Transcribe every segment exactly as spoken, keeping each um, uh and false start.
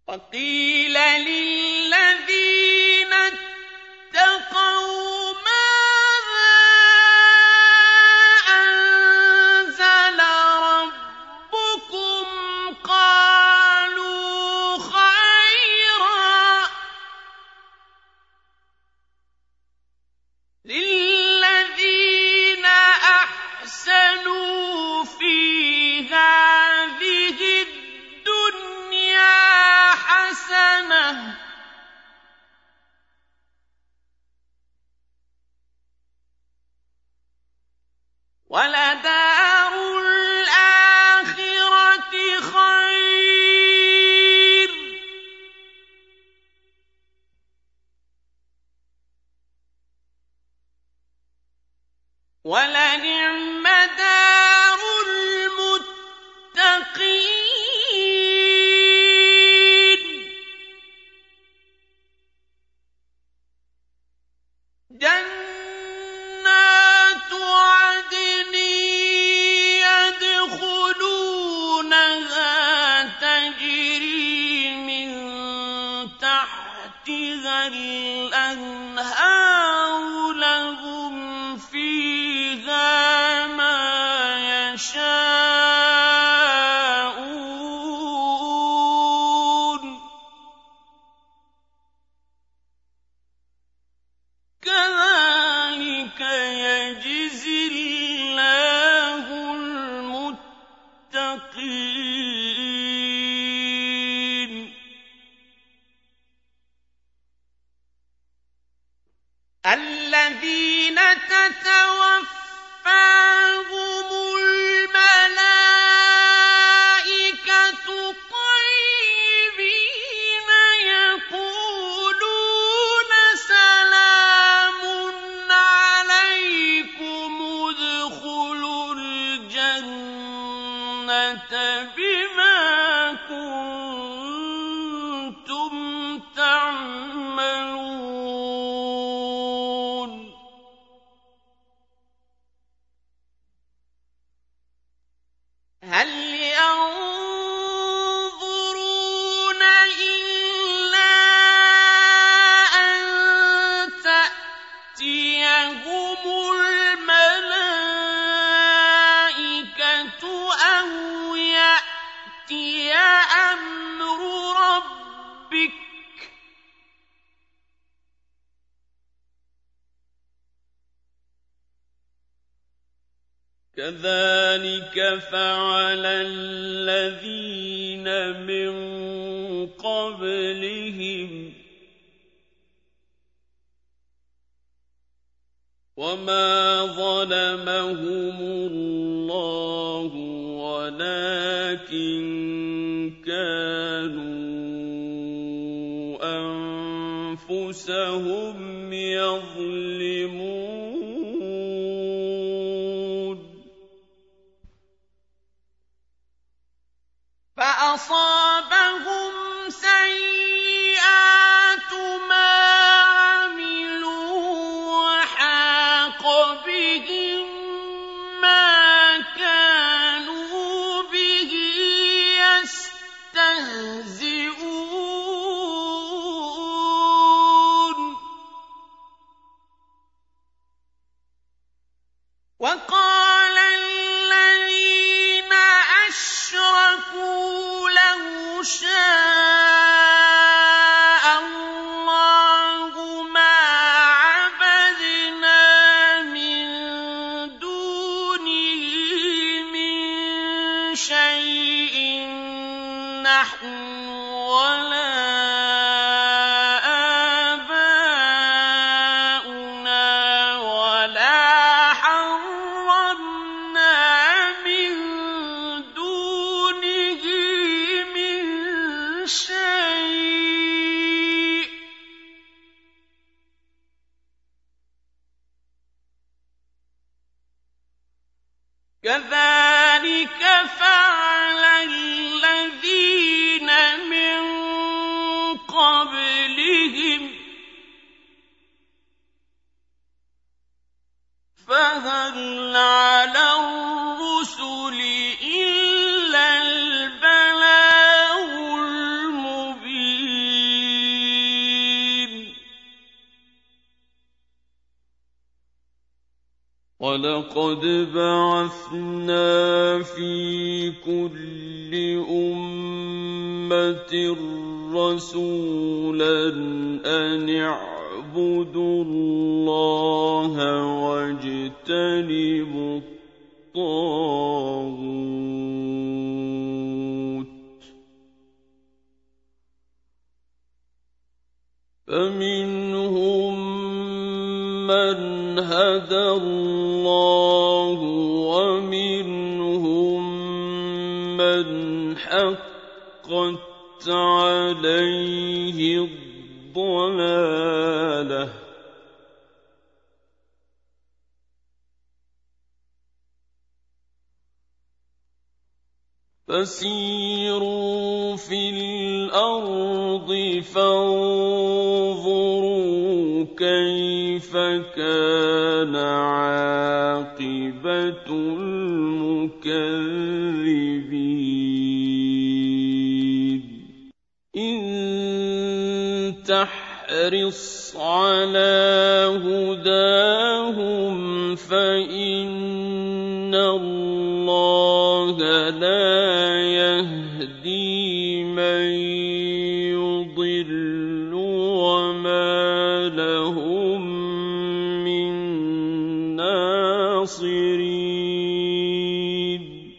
وقيل للذين اتقوا ماذا أنزل ربكم قالوا خيرا للذين أحسنوا في هذه الدنيا حسنة ولدار الآخرة خير ولنعم دار المتقين جنات عدن يدخلونها تجري من تحتها الأنهار لهم فيها ما يشاءون كذلك يجزي الله المتقين الذين تتوفاهم الملائكة طيبين يقولون سلام عليكم ادخلوا الجنة بما كنتم تعملون هل ينظرون إلا أن تأتيهم الملائكة أو يأتي أمر ربك كذلك فعل الذين من قبلهم وما ظلمهم الله ولكن كانوا أنفسهم يظلمون فأصابهم سيئات ما عملوا وحاق بهم ما كانوا به يستهزئون وقال الذين أشركوا لو شاء الله ما عبدنا من دونه من شيء نحن ولا آباؤنا ولا حرمنا من دونه من شيء كذلك فعل الذين من قبلهم فهل على الرسل إلا البلاغ المبين وَلَقَدْ بَعَثْنَا فِي كُلِّ أُمَّةٍ رَّسُولًا أَنِ اعْبُدُوا اللَّهَ وَاجْتَنِبُوا الطَّاغُوتَ ۖ فَمِنْهُم مَّنْ هَدَى اللَّهُ وَمِنْهُم مَّنْ حَقَّتْ عَلَيْهِ الضَّلَالَةُ ۚ فَسِيرُوا فِي الْأَرْضِ فَانظُرُوا كَيْفَ كَانَ عَاقِبَةُ الْمُكَذِّبِينَ إِن تَحْرِصْ عَلَىٰ هُدَاهُمْ فَإِنَّ اللَّهَ لَا يَهْدِي مَن يُضِلُّ وَمَا لَهُم مِّن نَّاصِرِينَ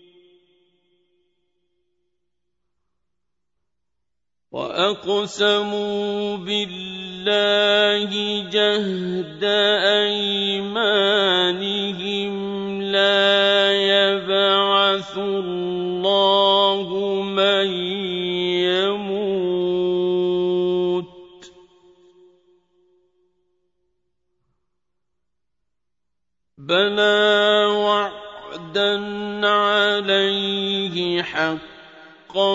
وَأَقْسَمُوا بِاللَّهِ جَهْدَ أَيْمَانِهِمْ لَا يَبْعَثُ اللَّهُ مَن يَمُوتُ ۚ بَلَىٰ وَعْدًا عَلَيْهِ حَقًّا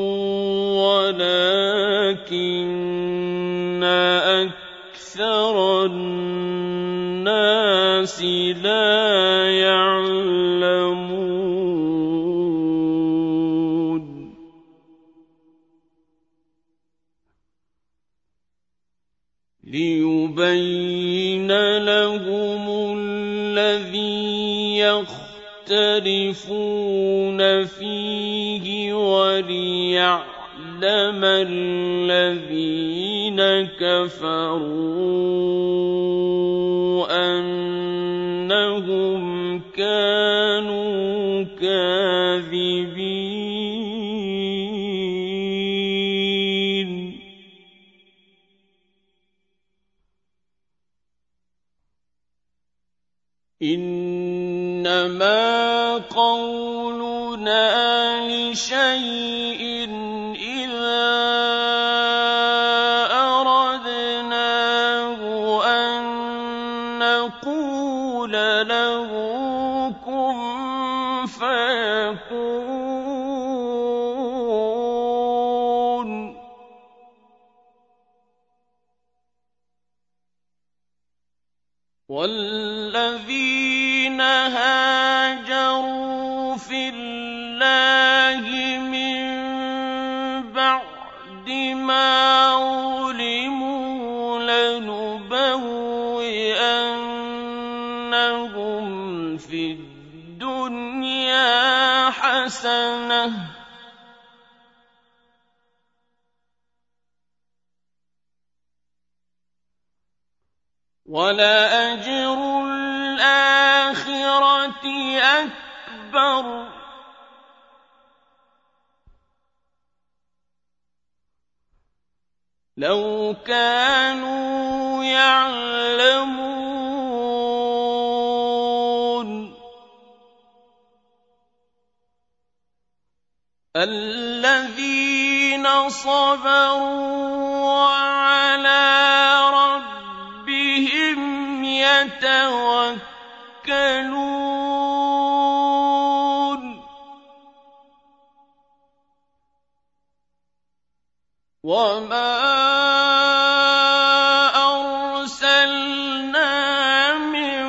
وَلَٰكِنَّ أَكْثَرَ النَّاسِ لَا يَعْلَمُونَ لِيُبَيِّنَ لَهُمُ الَّذِي يَخْتَلِفُونَ فِيهِ وَلِيَعْلَمَ الَّذِينَ كَفَرُوا أَنَّهُمْ كَانُوا كَاذِبِينَ إِنَّمَا قَوْلُنَا لِشَيْءٍ إِذَا أَرَدْنَاهُ أَن نَّقُولَ لَهُ كُن فَيَكُونُ وَالَّذِينَ هَاجَرُوا فِي اللَّهِ مِن بَعْدِ مَا ظُلِمُوا لَنُبَوِّئَنَّهُمْ فِي الدُّنْيَا حَسَنَةً ۖ وَلَأَجْرُ الْآخِرَةِ أَكْبَرُ ۚ لَوْ كَانُوا يَعْلَمُونَ الَّذِينَ صَبَرُوا وَعَلَىٰ رَبِّهِمْ يَتَوَكَّلُونَ وَمَا أَرْسَلْنَا مِن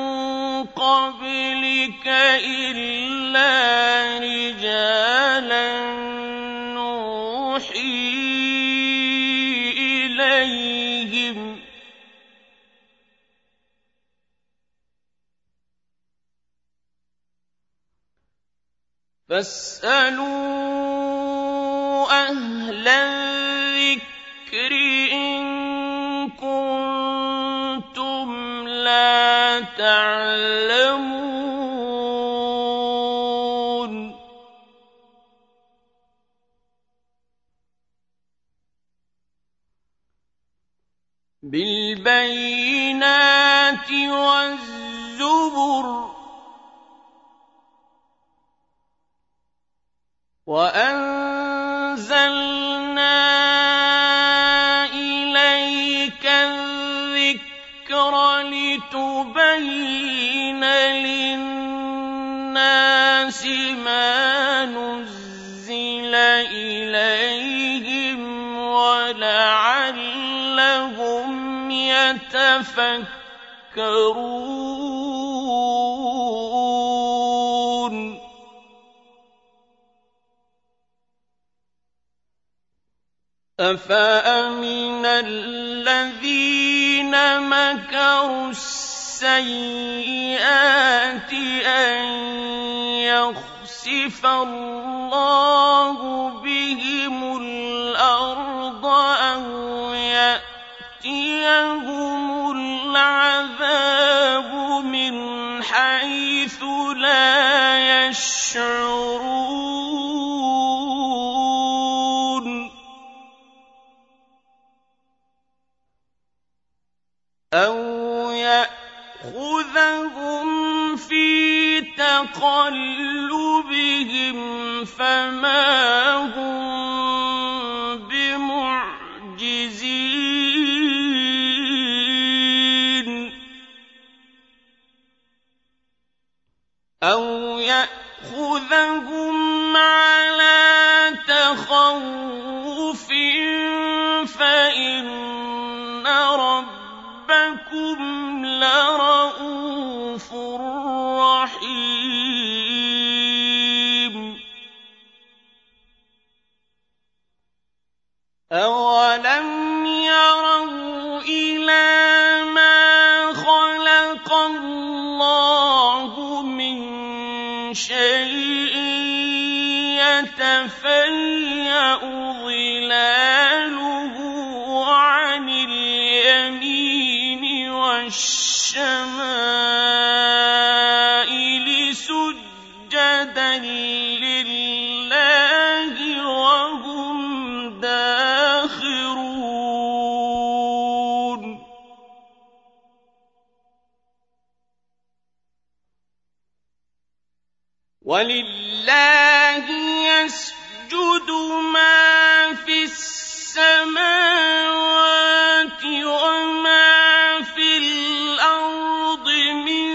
قَبْلِكَ إِلَّا رِجَالًا نُّوحِي إِلَيْهِمْ ۚ فاسألوا أهل الذكر إن كنتم لا تعلمون بالبينات والزبر وأنزلنا إليك الذكر لتبين للناس ما نزل إليهم ولعلهم يتفكرون أفأمن الذين مكروا السيئات أن يخسف الله بهم الأرض أو يأتيهم العذاب من حيث لا يشعرون أو يأخذهم في تقلبهم فما هم بمعجزين أو يأخذهم على تخوف فإن ربكم لرءوف رحيم أولم يروا إلى ما خلق الله من شيء يتفيأ ظلاله عن اليمين والشمائل سجدا لله وهم داخرون ولله يسجد ما في السماوات وما في الأرض من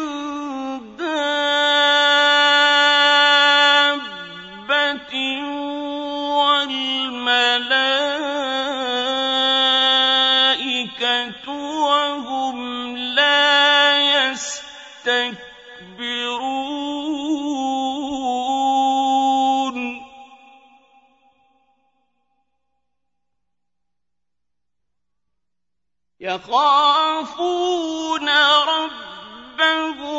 دابة والملائكة وهم لا يستكبرون يخافون ربهم